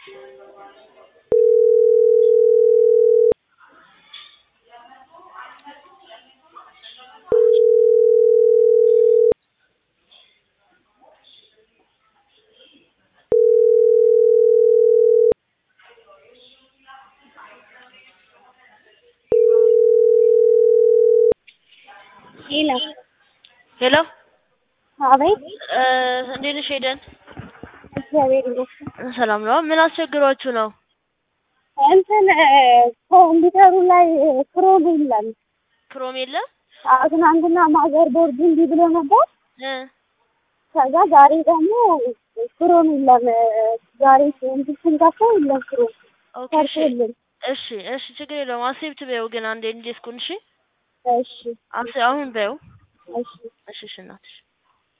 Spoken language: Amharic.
Hello. Hello? हाँ भाई እንዴት ነሽ ሄደን? እግዚአብሔር ይመስገን። ሰላም ነው። ምን አስቸግሯችሁ ነው? እንትን ኮምፒውተሩ ላይ ክሮም የለም። ክሮም የለም? ትናንትና ማዘር ቦርድ እንዲህ ብሎ ነበር። እ ከዛ ዛሬ ደግሞ ክሮም የለም። ዛሬ እንትን ስንከፍተው የለም ክሮም ኦኬ እሺ ሰርቶልን። እሺ ችግር የለውም። አክሴፕት በይው ግን አንዴ እንዲስኩን እሺ። እሺ አሁን በይው። እሺ እሺ እናትሽ